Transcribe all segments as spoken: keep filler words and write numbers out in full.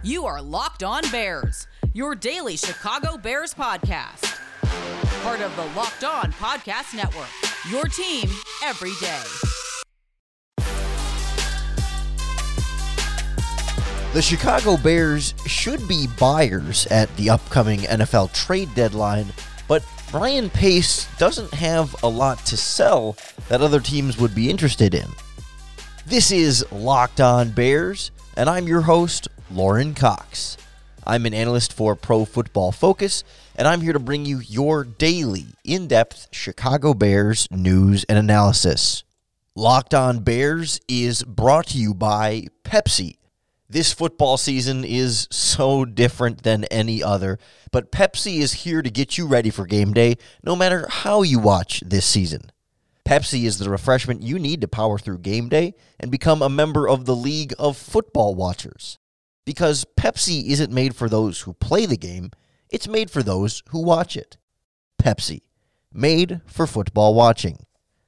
You are Locked On Bears, your daily Chicago Bears podcast. Part of the Locked On Podcast Network, your team every day. The Chicago Bears should be buyers at the upcoming N F L trade deadline, but Ryan Pace doesn't have a lot to sell that other teams would be interested in. This is Locked On Bears, and I'm your host, Lauren Cox. I'm an analyst for Pro Football Focus, and I'm here to bring you your daily, in-depth Chicago Bears news and analysis. Locked On Bears is brought to you by Pepsi. This football season is so different than any other, but Pepsi is here to get you ready for game day, no matter how you watch this season. Pepsi is the refreshment you need to power through game day and become a member of the League of Football Watchers. Because Pepsi isn't made for those who play the game, it's made for those who watch it. Pepsi, made for football watching.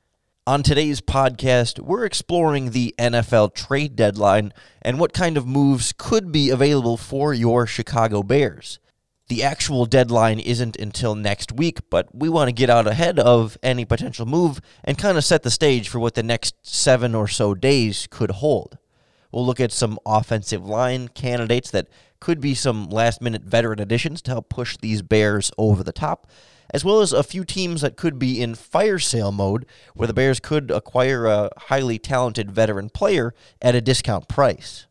On today's podcast, we're exploring the N F L trade deadline and what kind of moves could be available for your Chicago Bears. The actual deadline isn't until next week, but we want to get out ahead of any potential move and kind of set the stage for what the next seven or so days could hold. We'll look at some offensive line candidates that could be some last-minute veteran additions to help push these Bears over the top, as well as a few teams that could be in fire sale mode, where the Bears could acquire a highly talented veteran player at a discount price.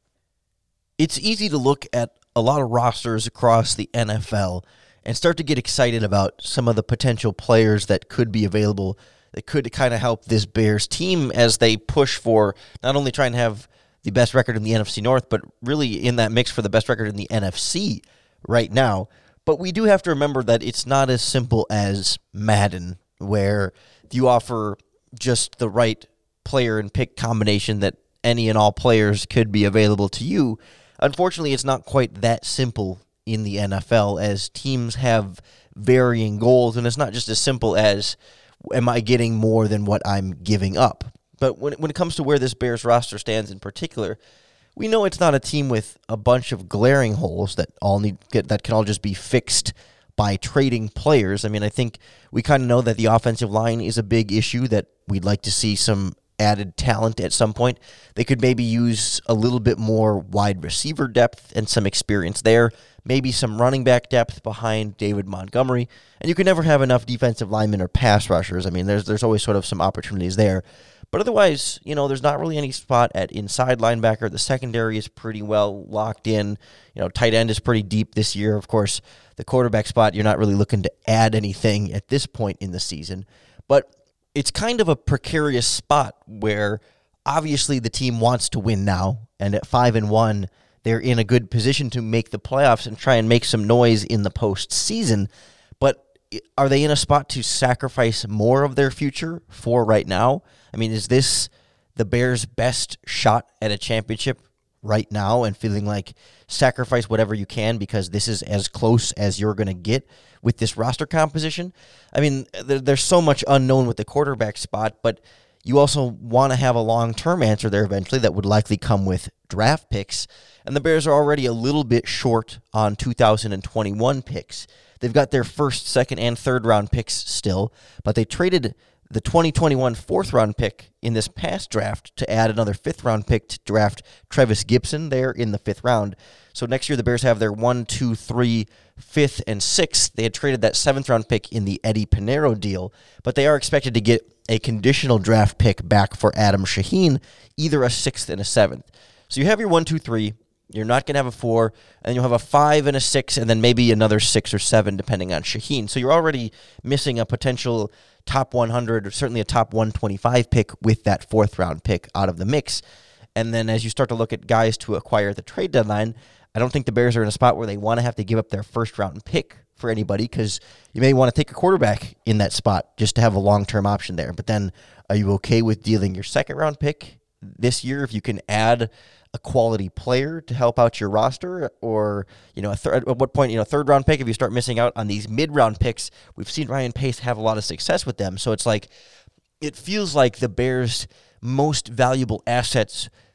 It's easy to look at a lot of rosters across the N F L and start to get excited about some of the potential players that could be available that could kind of help this Bears team as they push for not only trying to have the best record in the N F C North, but really in that mix for the best record in the N F C right now. But we do have to remember that it's not as simple as Madden, where you offer just the right player and pick combination that any and all players could be available to you. Unfortunately, it's not quite that simple in the N F L, as teams have varying goals, and it's not just as simple as, am I getting more than what I'm giving up? But when when it comes to where this Bears roster stands in particular, we know it's not a team with a bunch of glaring holes that all need get, that can all just be fixed by trading players. I mean, I think we kind of know that the offensive line is a big issue that we'd like to see some added talent at some point. They could maybe use a little bit more wide receiver depth and some experience there, maybe some running back depth behind David Montgomery, and you can never have enough defensive linemen or pass rushers. I mean, there's there's always sort of some opportunities there. But otherwise, you know, there's not really any spot at inside linebacker. The secondary is pretty well locked in. You know, tight end is pretty deep this year. Of course, the quarterback spot, you're not really looking to add anything at this point in the season. But it's kind of a precarious spot where obviously the team wants to win now, and at five and one, they're in a good position to make the playoffs and try and make some noise in the postseason. But are they in a spot to sacrifice more of their future for right now? I mean, is this the Bears' best shot at a championship right now, and feeling like sacrifice whatever you can because this is as close as you're going to get with this roster composition? I mean, there, there's so much unknown with the quarterback spot, but you also want to have a long-term answer there eventually that would likely come with draft picks, and the Bears are already a little bit short on two thousand twenty-one picks. They've got their first, second, and third-round picks still, but they traded the twenty twenty-one fourth-round pick in this past draft to add another fifth-round pick to draft Trevis Gibson there in the fifth round. So next year the Bears have their one, two, three, fifth, and sixth. They had traded that seventh-round pick in the Eddie Pinheiro deal, but they are expected to get a conditional draft pick back for Adam Shaheen, either a sixth and a seventh. So you have your one, two, three. You're not going to have a four, and you'll have a five and a six, and then maybe another six or seven, depending on Shaheen. So you're already missing a potential top one hundred, or certainly a top one twenty-five pick with that fourth-round pick out of the mix. And then as you start to look at guys to acquire at the trade deadline, I don't think the Bears are in a spot where they want to have to give up their first-round pick for anybody, because you may want to take a quarterback in that spot just to have a long-term option there. But then are you okay with dealing your second-round pick this year if you can add a quality player to help out your roster? Or, you know, a third, at what point, you know, third round pick, if you start missing out on these mid round picks? We've seen Ryan Pace have a lot of success with them. So it's like, it feels like the Bears' most valuable assets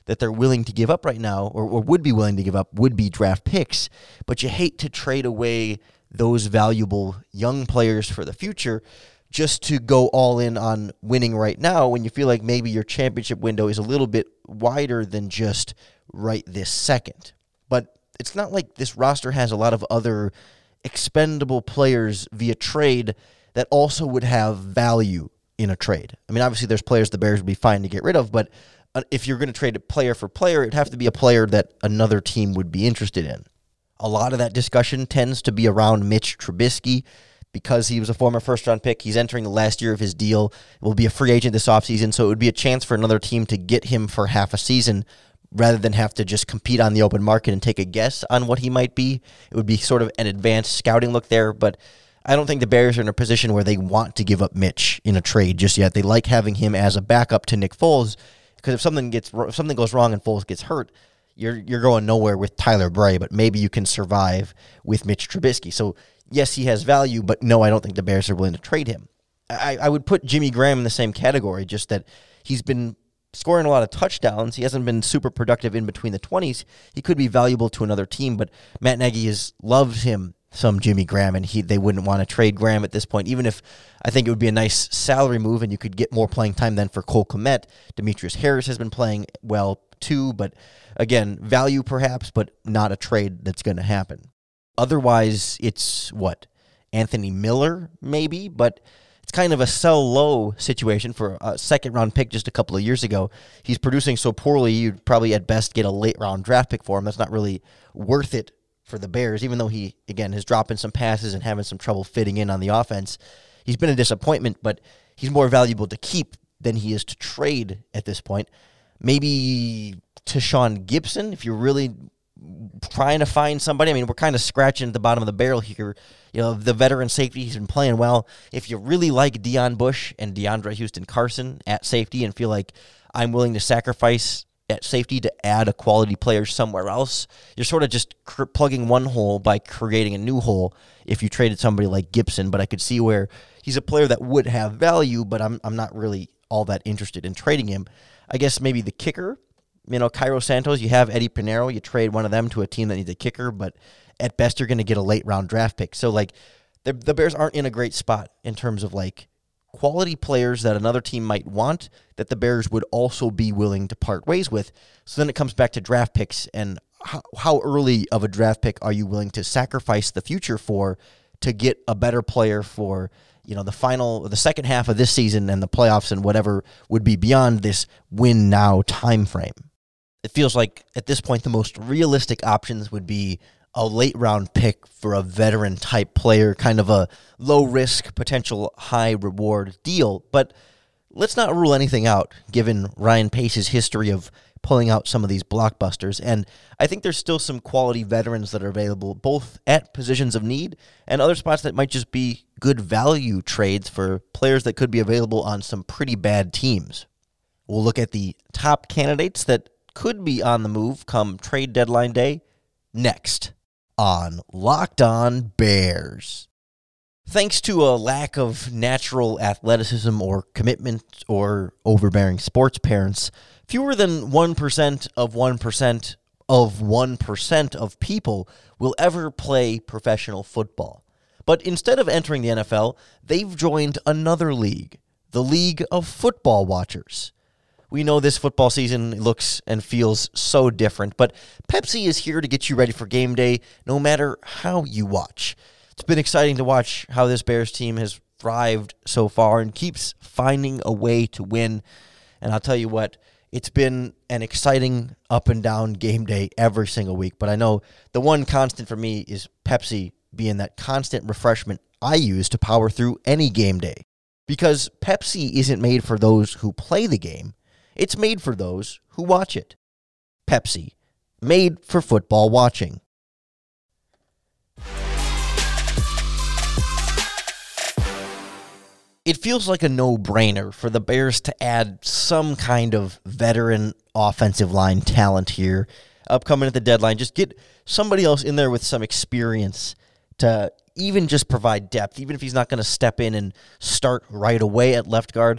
that they're willing to give up right now, or, or would be willing to give up, would be draft picks. But you hate to trade away those valuable young players for the future just to go all in on winning right now when you feel like maybe your championship window is a little bit wider than just right this second. But it's not like this roster has a lot of other expendable players via trade that also would have value in a trade. I mean, obviously there's players the Bears would be fine to get rid of, but if you're going to trade a player for player, it'd have to be a player that another team would be interested in. A lot of that discussion tends to be around Mitch Trubisky because he was a former first-round pick. He's entering the last year of his deal. Will be a free agent this offseason, so it would be a chance for another team to get him for half a season rather than have to just compete on the open market and take a guess on what he might be. It would be sort of an advanced scouting look there, but I don't think the Bears are in a position where they want to give up Mitch in a trade just yet. They like having him as a backup to Nick Foles, because if something gets if something goes wrong and Foles gets hurt, you're you're going nowhere with Tyler Bray, but maybe you can survive with Mitch Trubisky. So yes, he has value, but no, I don't think the Bears are willing to trade him. I, I would put Jimmy Graham in the same category, just that he's been scoring a lot of touchdowns. He hasn't been super productive in between the twenties. He could be valuable to another team, but Matt Nagy has loves him some Jimmy Graham, and he they wouldn't want to trade Graham at this point, even if I think it would be a nice salary move and you could get more playing time than for Cole Kmet. Demetrius Harris has been playing well too, but again, value perhaps, but not a trade that's going to happen. Otherwise, it's what? Anthony Miller, maybe, but it's kind of a sell low situation for a second-round pick just a couple of years ago. He's producing so poorly, you'd probably at best get a late-round draft pick for him. That's not really worth it for the Bears, even though he, again, is dropping some passes and having some trouble fitting in on the offense. He's been a disappointment, but he's more valuable to keep than he is to trade at this point. Maybe Tashaun Gibson, if you're really trying to find somebody. I mean, we're kind of scratching at the bottom of the barrel here. You know, the veteran safety, he's been playing well. If you really like Deion Bush and DeAndre Houston Carson at safety and feel like I'm willing to sacrifice at safety to add a quality player somewhere else, you're sort of just cr- plugging one hole by creating a new hole if you traded somebody like Gibson. But I could see where he's a player that would have value, but I'm I'm not really all that interested in trading him. I guess maybe the kicker, you know, Cairo Santos, you have Eddie Pinheiro, you trade one of them to a team that needs a kicker, but at best you're going to get a late round draft pick. So like the, the Bears aren't in a great spot in terms of like quality players that another team might want that the Bears would also be willing to part ways with. So then it comes back to draft picks and how, how early of a draft pick are you willing to sacrifice the future for to get a better player for, you know, the final, the second half of this season and the playoffs and whatever would be beyond this win now time frame. It feels like at this point the most realistic options would be a late round pick for a veteran type player, kind of a low risk, potential high reward deal. But let's not rule anything out given Ryan Pace's history of pulling out some of these blockbusters. And I think there's still some quality veterans that are available both at positions of need and other spots that might just be good value trades for players that could be available on some pretty bad teams. We'll look at the top candidates that could be on the move come trade deadline day next on Locked On Bears. Thanks to a lack of natural athleticism or commitment or overbearing sports parents, fewer than one percent of one percent of one percent of people will ever play professional football. But instead of entering the N F L, they've joined another league, the League of Football Watchers. We know this football season looks and feels so different, but Pepsi is here to get you ready for game day no matter how you watch. It's been exciting to watch how this Bears team has thrived so far and keeps finding a way to win. And I'll tell you what, it's been an exciting up and down game day every single week, but I know the one constant for me is Pepsi being that constant refreshment I use to power through any game day. Because Pepsi isn't made for those who play the game. It's made for those who watch it. Pepsi, made for football watching. It feels like a no-brainer for the Bears to add some kind of veteran offensive line talent here upcoming at the deadline. Just get somebody else in there with some experience to even just provide depth, even if he's not going to step in and start right away at left guard.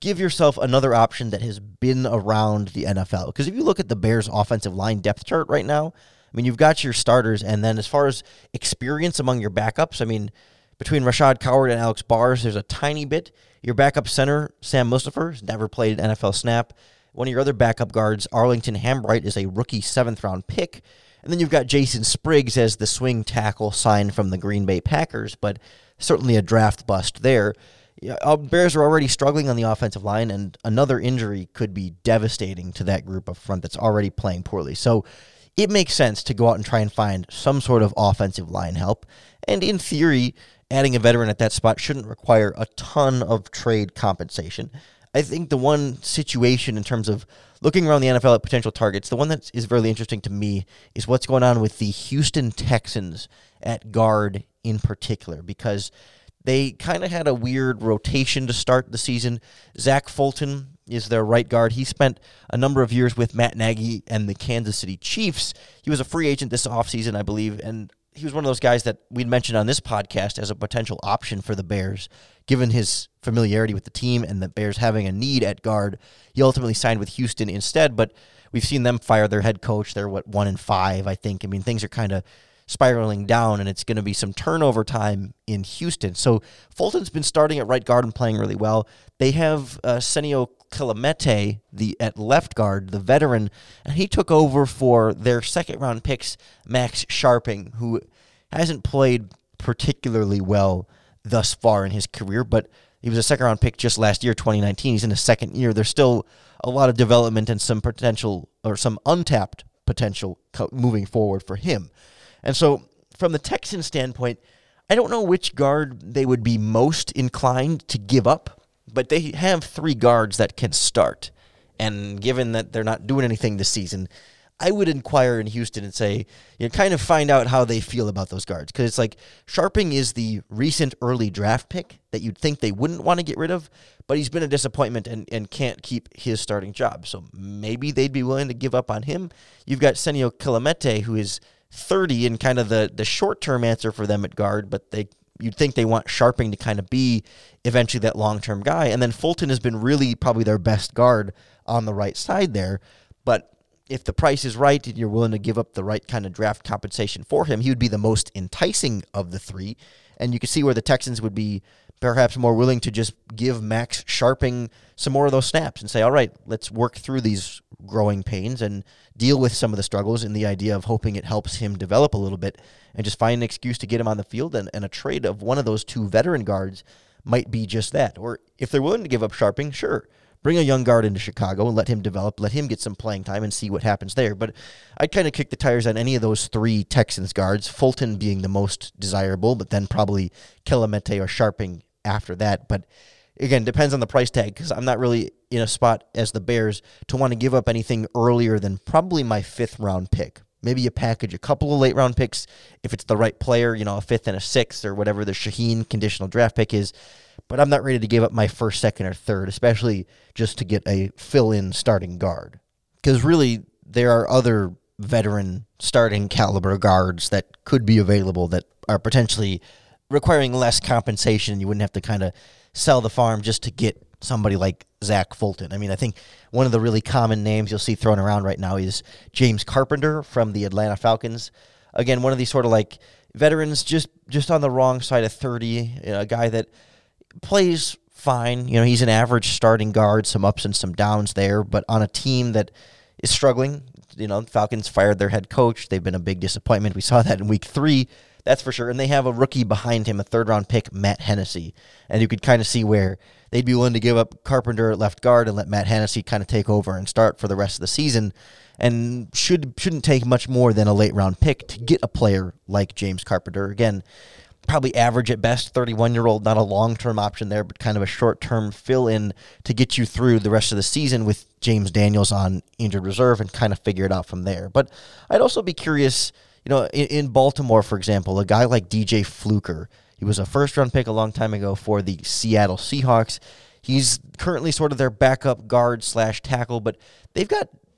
give yourself another option that has been around the N F L. Because if you look at the Bears' offensive line depth chart right now, I mean, you've got your starters, and then as far as experience among your backups, I mean, between Rashad Coward and Alex Bars, there's a tiny bit. Your backup center, Sam Mustipher, has never played an N F L snap. One of your other backup guards, Arlington Hambright, is a rookie seventh-round pick. And then you've got Jason Spriggs as the swing tackle signed from the Green Bay Packers, but certainly a draft bust there. Yeah, Bears are already struggling on the offensive line, and another injury could be devastating to that group up front that's already playing poorly. So it makes sense to go out and try and find some sort of offensive line help. And in theory, adding a veteran at that spot shouldn't require a ton of trade compensation. I think the one situation in terms of looking around the N F L at potential targets, the one that is really interesting to me is what's going on with the Houston Texans at guard in particular, because they kind of had a weird rotation to start the season. Zach Fulton is their right guard. He spent a number of years with Matt Nagy and the Kansas City Chiefs. He was a free agent this offseason, I believe, and he was one of those guys that we'd mentioned on this podcast as a potential option for the Bears, given his familiarity with the team and the Bears having a need at guard. He ultimately signed with Houston instead, but we've seen them fire their head coach. They're, what, one and five, I think. I mean, things are kind of spiraling down, and it's going to be some turnover time in Houston. So Fulton's been starting at right guard and playing really well. They have uh, Senio Kilamete the at left guard, the veteran, and he took over for their second-round picks, Max Sharping, who hasn't played particularly well thus far in his career, but he was a second-round pick just last year, twenty nineteen. He's in his second year. There's still a lot of development and some potential, or some untapped potential moving forward for him. And so from the Texans standpoint, I don't know which guard they would be most inclined to give up, but they have three guards that can start. And given that they're not doing anything this season, I would inquire in Houston and say, you know, kind of find out how they feel about those guards. Because it's like Sharping is the recent early draft pick that you'd think they wouldn't want to get rid of, but he's been a disappointment and, and can't keep his starting job. So maybe they'd be willing to give up on him. You've got Senio Kilamete, who is thirty and kind of the, the short-term answer for them at guard, but they you'd think they want Sharping to kind of be eventually that long-term guy. And then Fulton has been really probably their best guard on the right side there. But if the price is right and you're willing to give up the right kind of draft compensation for him, he would be the most enticing of the three. And you can see where the Texans would be perhaps more willing to just give Max Sharping some more of those snaps and say, all right, let's work through these growing pains and deal with some of the struggles, in the idea of hoping it helps him develop a little bit and just find an excuse to get him on the field. And, and a trade of one of those two veteran guards might be just that. Or if they're willing to give up Sharping, sure, bring a young guard into Chicago and let him develop, let him get some playing time and see what happens there. But I'd kind of kick the tires on any of those three Texans guards, Fulton being the most desirable, but then probably Kilamete or Sharping after that. But again, depends on the price tag, because I'm not really in a spot as the Bears to want to give up anything earlier than probably my fifth round pick. Maybe you package a couple of late round picks if it's the right player, you know, a fifth and a sixth or whatever the Shaheen conditional draft pick is. But I'm not ready to give up my first, second, or third, especially just to get a fill-in starting guard. Because really, there are other veteran starting caliber guards that could be available that are potentially requiring less compensation. You wouldn't have to kind of sell the farm just to get somebody like Zach Fulton. I mean, I think one of the really common names you'll see thrown around right now is James Carpenter from the Atlanta Falcons. Again, one of these sort of like veterans just, just on the wrong side of thirty, you know, a guy that plays fine. You know, he's an average starting guard, some ups and some downs there, but on a team that is struggling. You know, Falcons fired their head coach. They've been a big disappointment. We saw that in week three. That's for sure. And they have a rookie behind him, a third-round pick, Matt Hennessy. And you could kind of see where they'd be willing to give up Carpenter at left guard and let Matt Hennessy kind of take over and start for the rest of the season. And should, shouldn't take much more than a late-round pick to get a player like James Carpenter. Again, probably average at best, thirty-one-year-old, not a long-term option there, but kind of a short-term fill-in to get you through the rest of the season with James Daniels on injured reserve and kind of figure it out from there. But I'd also be curious, you know, in, in Baltimore, for example, a guy like D J Fluker. He was a first-round pick a long time ago for the Seattle Seahawks. He's currently sort of their backup guard slash tackle, but they've got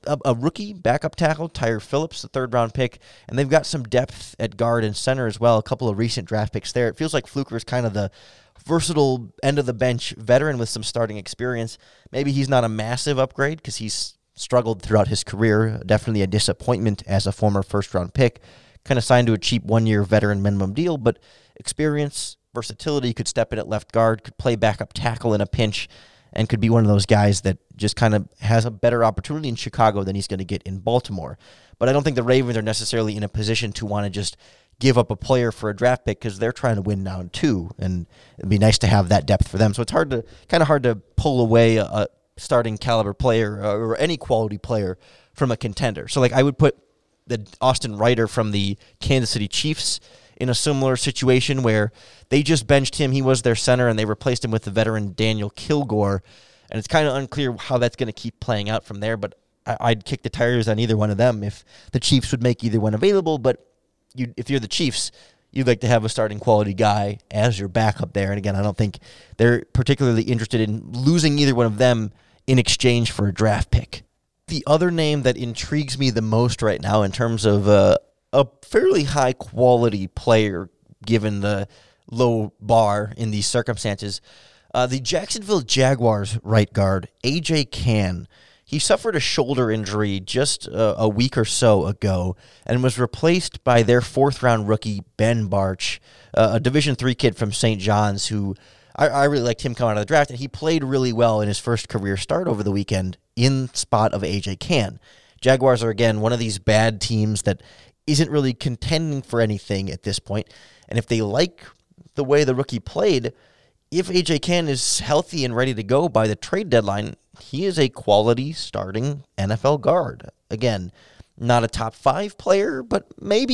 a, a rookie backup tackle, Tyre Phillips, the third-round pick, and they've got some depth at guard and center as well, a couple of recent draft picks there. It feels like Fluker is kind of the versatile end-of-the-bench veteran with some starting experience. Maybe he's not a massive upgrade because he's struggled throughout his career, definitely a disappointment as a former first-round pick, kind of signed to a cheap one-year veteran minimum deal, but experience, versatility, could step in at left guard, could play backup tackle in a pinch, and could be one of those guys that just kind of has a better opportunity in Chicago than he's going to get in Baltimore. But I don't think the Ravens are necessarily in a position to want to just give up a player for a draft pick because they're trying to win now too, and it'd be nice to have that depth for them. So it's hard to kind of hard to pull away a, a starting caliber player or any quality player from a contender. So like I would put the Austin Reiter from the Kansas City Chiefs in a similar situation where they just benched him. He was their center, and they replaced him with the veteran Daniel Kilgore. And it's kind of unclear how that's going to keep playing out from there, but I, I'd kick the tires on either one of them if the Chiefs would make either one available. But you, if you're the Chiefs, you'd like to have a starting quality guy as your backup there. And again, I don't think they're particularly interested in losing either one of them in exchange for a draft pick. The other name that intrigues me the most right now in terms of uh, a fairly high-quality player, given the low bar in these circumstances, uh, the Jacksonville Jaguars right guard, A J Cann. He suffered a shoulder injury just uh, a week or so ago and was replaced by their fourth-round rookie, Ben Bartch, uh, a Division three kid from Saint John's who I, I really liked him coming out of the draft, and he played really well in his first career start over the weekend in spot of A J Cann. Jaguars are, again, one of these bad teams that isn't really contending for anything at this point. And if they like the way the rookie played, if A J Cann is healthy and ready to go by the trade deadline, he is a quality starting N F L guard. Again, not a top five player, but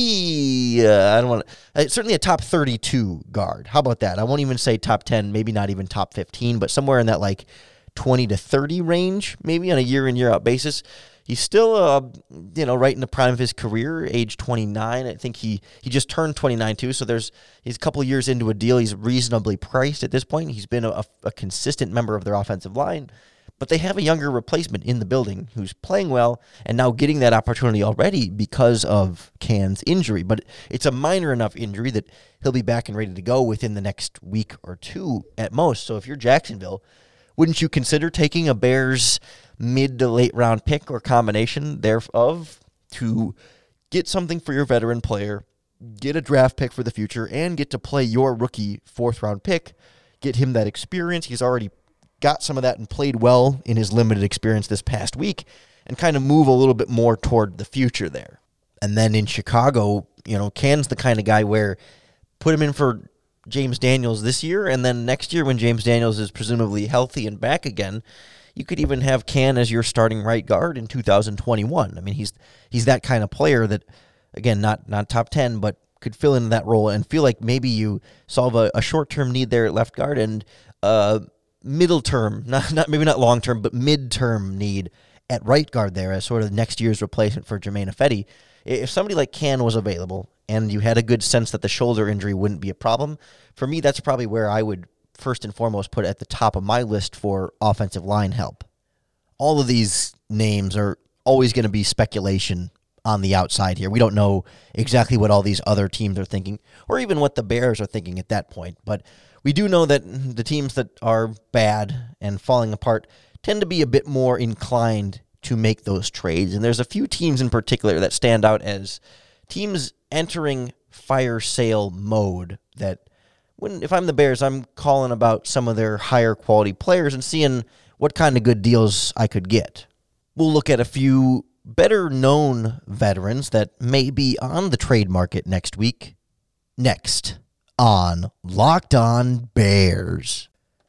maybe, uh, I don't want to, uh, certainly a top thirty-two guard. How about that? I won't even say top ten, maybe not even top fifteen, but somewhere in that like twenty to thirty range, maybe on a year in, year out basis. He's still, uh, you know, right in the prime of his career, age twenty-nine. I think he, he just turned twenty-nine too, so there's he's a couple of years into a deal. He's reasonably priced at this point. He's been a, a consistent member of their offensive line, but they have a younger replacement in the building who's playing well and now getting that opportunity already because of Cann's injury. But it's a minor enough injury that he'll be back and ready to go within the next week or two at most. So if you're Jacksonville, wouldn't you consider taking a Bears mid to late round pick or combination thereof to get something for your veteran player, get a draft pick for the future, and get to play your rookie fourth round pick, get him that experience? He's already got some of that and played well in his limited experience this past week, and kind of move a little bit more toward the future there. And then in Chicago, you know, Cann's the kind of guy where put him in for James Daniels this year, and then next year when James Daniels is presumably healthy and back again, you could even have Cann as your starting right guard in two thousand twenty-one. I mean, he's he's that kind of player that, again, not not top ten, but could fill in that role and feel like maybe you solve a, a short-term need there at left guard and uh, middle-term, not, not maybe not long-term, but mid-term need at right guard there as sort of next year's replacement for Germain Ifedi. If somebody like Cann was available and you had a good sense that the shoulder injury wouldn't be a problem, for me, that's probably where I would first and foremost put at the top of my list for offensive line help. All of these names are always going to be speculation on the outside here. We don't know exactly what all these other teams are thinking, or even what the Bears are thinking at that point. But we do know that the teams that are bad and falling apart tend to be a bit more inclined to make those trades. And there's a few teams in particular that stand out as teams entering fire sale mode that, when if I'm the Bears, I'm calling about some of their higher quality players and seeing what kind of good deals I could get. We'll look at a few better known veterans that may be on the trade market next week. Next on Locked On Bears.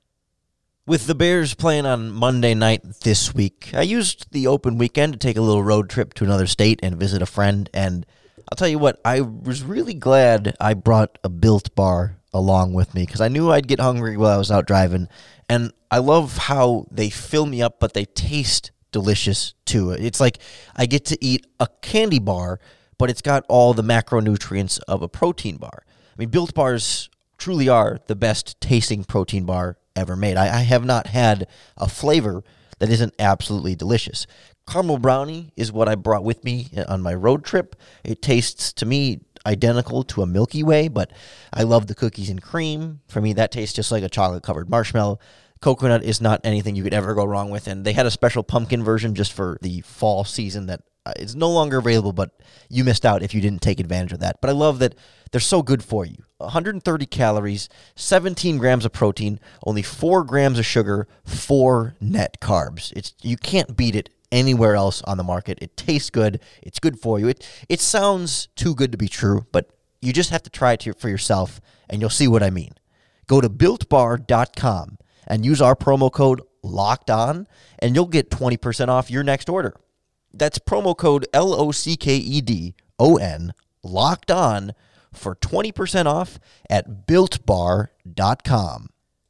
With the Bears playing on Monday night this week, I used the open weekend to take a little road trip to another state and visit a friend, and I'll tell you what, I was really glad I brought a Built Bar along with me because I knew I'd get hungry while I was out driving, and I love how they fill me up, but they taste delicious too. It's like I get to eat a candy bar, but it's got all the macronutrients of a protein bar. I mean, Built Bars truly are the best tasting protein bar ever made. I, I have not had a flavor that isn't absolutely delicious. Caramel brownie is what I brought with me on my road trip. It tastes, to me, identical to a Milky Way, but I love the cookies and cream. For me, that tastes just like a chocolate-covered marshmallow. Coconut is not anything you could ever go wrong with, and they had a special pumpkin version just for the fall season that uh, is no longer available, but you missed out if you didn't take advantage of that. But I love that they're so good for you. one hundred thirty calories, seventeen grams of protein, only four grams of sugar, four net carbs. It's you can't beat it anywhere else on the market. It tastes good. It's good for you. It it sounds too good to be true, but you just have to try it for yourself, and you'll see what I mean. Go to built bar dot com and use our promo code LOCKEDON, and you'll get twenty percent off your next order. That's promo code L O C K E D O N, locked on, for twenty percent off at built bar dot com.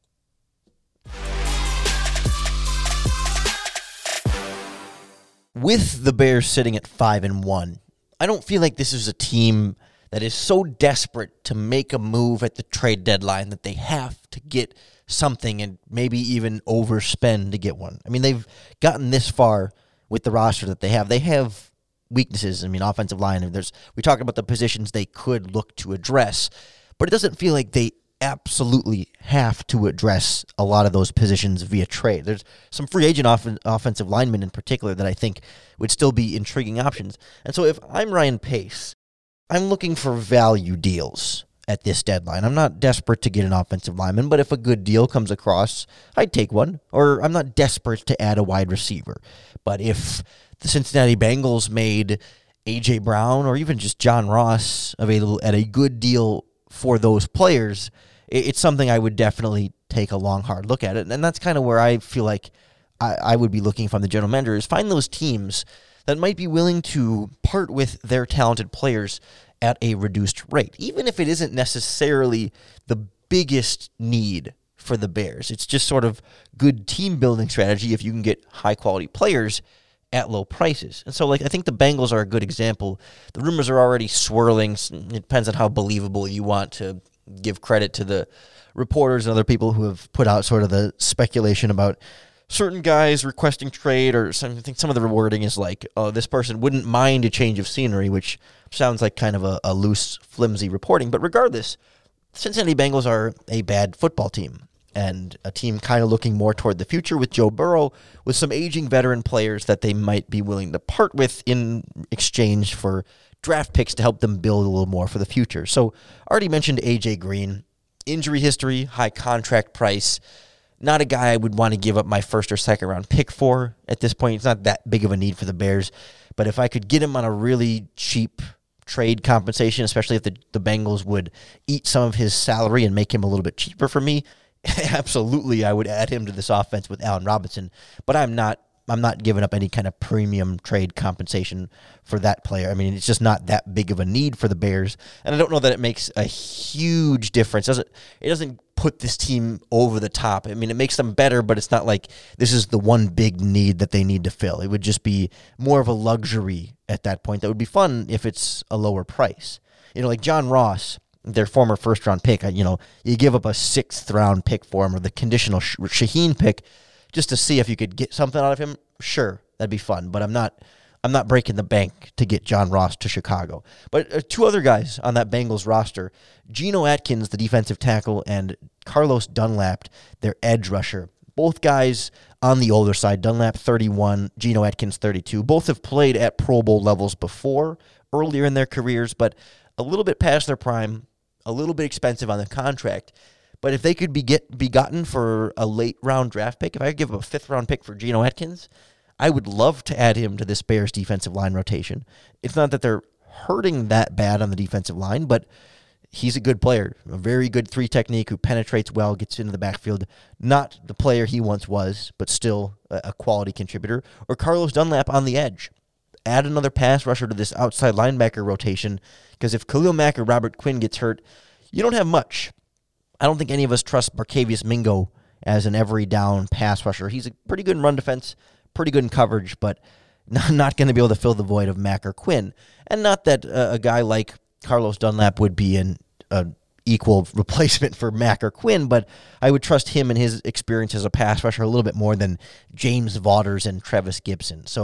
With the Bears sitting at five and one, I don't feel like this is a team that is so desperate to make a move at the trade deadline that they have to get something and maybe even overspend to get one. I mean, they've gotten this far with the roster that they have. They have weaknesses. I mean, offensive line. There's we talked about the positions they could look to address, but it doesn't feel like they absolutely have to address a lot of those positions via trade. There's some free agent off- offensive linemen in particular that I think would still be intriguing options. And so if I'm Ryan Pace, I'm looking for value deals at this deadline. I'm not desperate to get an offensive lineman, but if a good deal comes across, I'd take one. Or I'm not desperate to add a wide receiver. But if the Cincinnati Bengals made A J Brown or even just John Ross available at a good deal for those players, it's something I would definitely take a long, hard look at it. And that's kind of where I feel like I, I would be looking from the general manager, is find those teams that might be willing to part with their talented players at a reduced rate, even if it isn't necessarily the biggest need for the Bears. It's just sort of good team building strategy if you can get high quality players at low prices. And so, like, I think the Bengals are a good example. The rumors are already swirling. It depends on how believable you want to give credit to the reporters and other people who have put out sort of the speculation about certain guys requesting trade, or some, I think some of the wording is like, oh, this person wouldn't mind a change of scenery, which sounds like kind of a, a loose, flimsy reporting. But regardless, Cincinnati Bengals are a bad football team, and a team kind of looking more toward the future with Joe Burrow, with some aging veteran players that they might be willing to part with in exchange for draft picks to help them build a little more for the future. So, already mentioned A J Green. Injury history, high contract price. Not a guy I would want to give up my first or second round pick for at this point. It's not that big of a need for the Bears. But if I could get him on a really cheap trade compensation, especially if the, the Bengals would eat some of his salary and make him a little bit cheaper for me, absolutely I would add him to this offense with Allen Robinson. But I'm not I'm not giving up any kind of premium trade compensation for that player. I mean, it's just not that big of a need for the Bears. And I don't know that it makes a huge difference. It doesn't, it doesn't put this team over the top. I mean, it makes them better, but it's not like this is the one big need that they need to fill. It would just be more of a luxury at that point. That would be fun if it's a lower price. You know, like John Ross, their former first-round pick, you know, you give up a sixth-round pick for him, or the conditional Shaheen pick, just to see if you could get something out of him. Sure, that'd be fun, but I'm not I'm not breaking the bank to get John Ross to Chicago. But uh, two other guys on that Bengals roster, Geno Atkins, the defensive tackle, and Carlos Dunlap, their edge rusher. Both guys on the older side. Dunlap, thirty-one, Geno Atkins, thirty-two. Both have played at Pro Bowl levels before, earlier in their careers, but a little bit past their prime, a little bit expensive on the contract. But if they could be get be gotten for a late round draft pick, if I could give a fifth round pick for Geno Atkins, I would love to add him to this Bears defensive line rotation. It's not that they're hurting that bad on the defensive line, but he's a good player, a very good three technique who penetrates well, gets into the backfield. Not the player he once was, but still a quality contributor. Or Carlos Dunlap on the edge. Add another pass rusher to this outside linebacker rotation, because if Khalil Mack or Robert Quinn gets hurt, you don't have much. I don't think any of us trust Barkevius Mingo as an every down pass rusher. He's a pretty good in run defense, pretty good in coverage, but not, not going to be able to fill the void of Mack or Quinn. And not that uh, a guy like Carlos Dunlap would be an uh, equal replacement for Mack or Quinn, but I would trust him and his experience as a pass rusher a little bit more than James Vaughters and Travis Gibson. So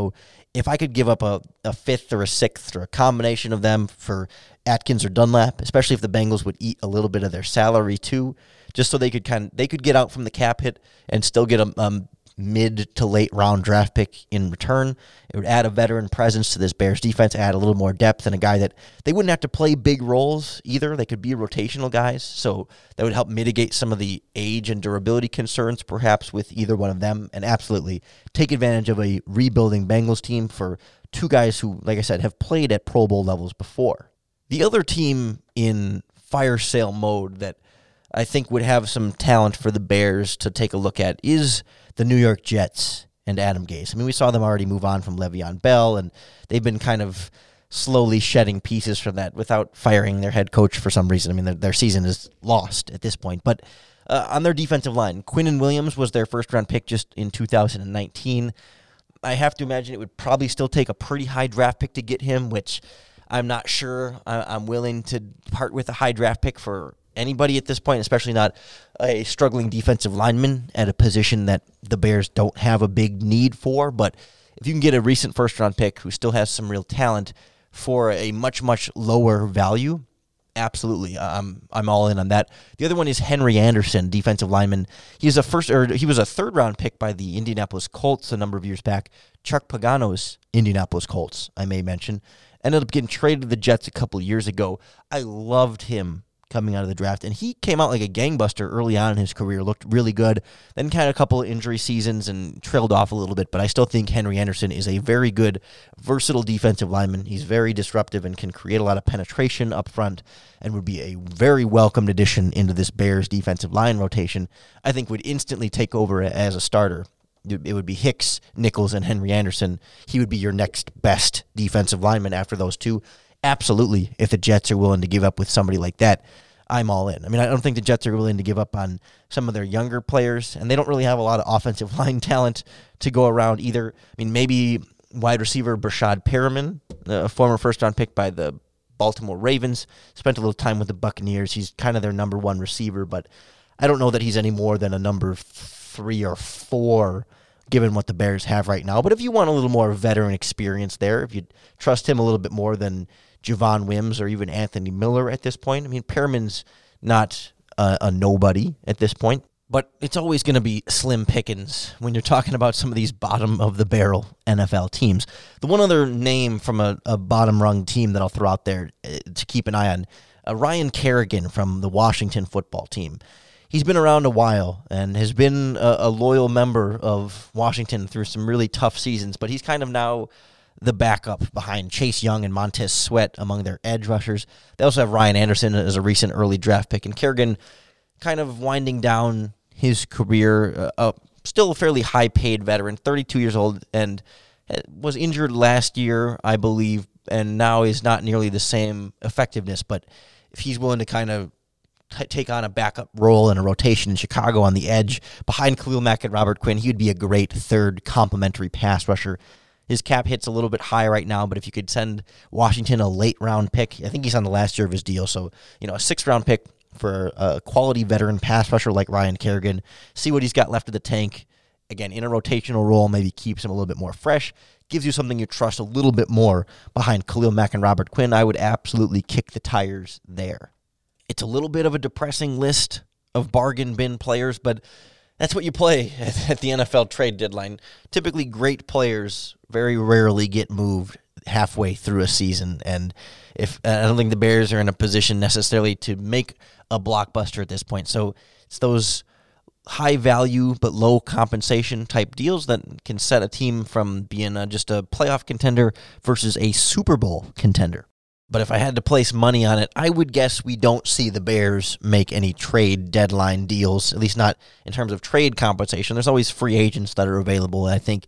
if I could give up a, a fifth or a sixth or a combination of them for Atkins or Dunlap, especially if the Bengals would eat a little bit of their salary too, just so they could kind of, they could get out from the cap hit and still get a um, mid to late round draft pick in return. It would add a veteran presence to this Bears defense, add a little more depth, and a guy that they wouldn't have to play big roles either. They could be rotational guys, so that would help mitigate some of the age and durability concerns perhaps with either one of them, and absolutely take advantage of a rebuilding Bengals team for two guys who, like I said, have played at Pro Bowl levels before. The other team in fire sale mode that I think would have some talent for the Bears to take a look at is the New York Jets and Adam Gase. I mean, we saw them already move on from Le'Veon Bell, and they've been kind of slowly shedding pieces from that without firing their head coach for some reason. I mean, their, their season is lost at this point. But uh, on their defensive line, Quinnen Williams was their first-round pick just in two thousand nineteen. I have to imagine it would probably still take a pretty high draft pick to get him, which I'm not sure I'm willing to part with a high draft pick for anybody at this point, especially not a struggling defensive lineman at a position that the Bears don't have a big need for. But if you can get a recent first-round pick who still has some real talent for a much, much lower value, absolutely, I'm I'm all in on that. The other one is Henry Anderson, defensive lineman. He's a first, or he was a third-round pick by the Indianapolis Colts a number of years back. Chuck Pagano's Indianapolis Colts, I may mention, ended up getting traded to the Jets a couple years ago. I loved him coming out of the draft, and he came out like a gangbuster early on in his career, looked really good, then kind of a couple of injury seasons and trailed off a little bit, but I still think Henry Anderson is a very good, versatile defensive lineman. He's very disruptive and can create a lot of penetration up front and would be a very welcomed addition into this Bears defensive line rotation. I think would instantly take over as a starter. It would be Hicks, Nichols, and Henry Anderson. He would be your next best defensive lineman after those two. Absolutely, if the Jets are willing to give up with somebody like that, I'm all in. I mean, I don't think the Jets are willing to give up on some of their younger players, and they don't really have a lot of offensive line talent to go around either. I mean, maybe wide receiver Brashad Perriman, a former first-round pick by the Baltimore Ravens, spent a little time with the Buccaneers. He's kind of their number one receiver, but I don't know that he's any more than a number three or four given what the Bears have right now. But if you want a little more veteran experience there, if you trust him a little bit more than Javon Wims or even Anthony Miller at this point, I mean, Perriman's not a, a nobody at this point, but it's always going to be slim pickings when you're talking about some of these bottom-of-the-barrel N F L teams. The one other name from a, a bottom-rung team that I'll throw out there uh, to keep an eye on, uh, Ryan Kerrigan from the Washington football team. He's been around a while and has been a, a loyal member of Washington through some really tough seasons, but he's kind of now the backup behind Chase Young and Montez Sweat among their edge rushers. They also have Ryan Anderson as a recent early draft pick, and Kerrigan kind of winding down his career, uh, uh, still a fairly high-paid veteran, thirty-two years old, and was injured last year, I believe, and now is not nearly the same effectiveness, but if he's willing to kind of t- take on a backup role in a rotation in Chicago on the edge behind Khalil Mack and Robert Quinn, he would be a great third complementary pass rusher. His cap hit's a little bit high right now, but if you could send Washington a late-round pick, I think he's on the last year of his deal, so you know a sixth-round pick for a quality veteran pass rusher like Ryan Kerrigan, see what he's got left of the tank. Again, in a rotational role, maybe keeps him a little bit more fresh, gives you something you trust a little bit more behind Khalil Mack and Robert Quinn. I would absolutely kick the tires there. It's a little bit of a depressing list of bargain bin players, but that's what you play at the N F L trade deadline. Typically, great players very rarely get moved halfway through a season, and if I don't think the Bears are in a position necessarily to make a blockbuster at this point. So it's those high value but low compensation type deals that can set a team from being a, just a playoff contender versus a Super Bowl contender. But if I had to place money on it, I would guess we don't see the Bears make any trade deadline deals, at least not in terms of trade compensation. There's always free agents that are available, and I think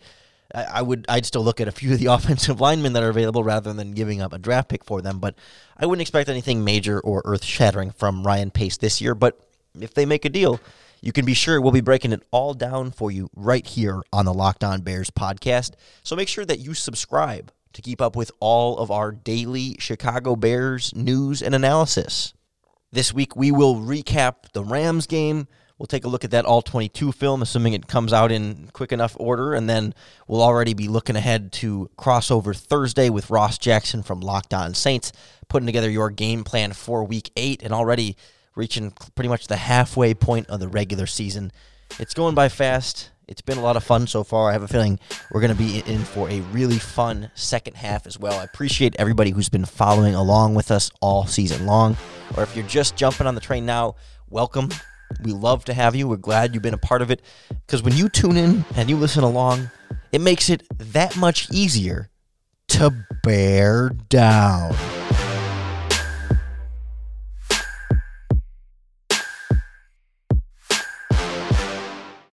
I would, I'd still look at a few of the offensive linemen that are available rather than giving up a draft pick for them. But I wouldn't expect anything major or earth-shattering from Ryan Pace this year. But if they make a deal, you can be sure we'll be breaking it all down for you right here on the Locked On Bears podcast. So make sure that you subscribe to keep up with all of our daily Chicago Bears news and analysis. This week we will recap the Rams game. We'll take a look at that all twenty-two film, assuming it comes out in quick enough order, and then we'll already be looking ahead to crossover Thursday with Ross Jackson from Locked On Saints, putting together your game plan for Week eight, and already reaching pretty much the halfway point of the regular season. It's going by fast. It's been a lot of fun so far. I have a feeling we're going to be in for a really fun second half as well. I appreciate everybody who's been following along with us all season long. Or if you're just jumping on the train now, welcome. We love to have you. We're glad you've been a part of it. Because when you tune in and you listen along, it makes it that much easier to bear down.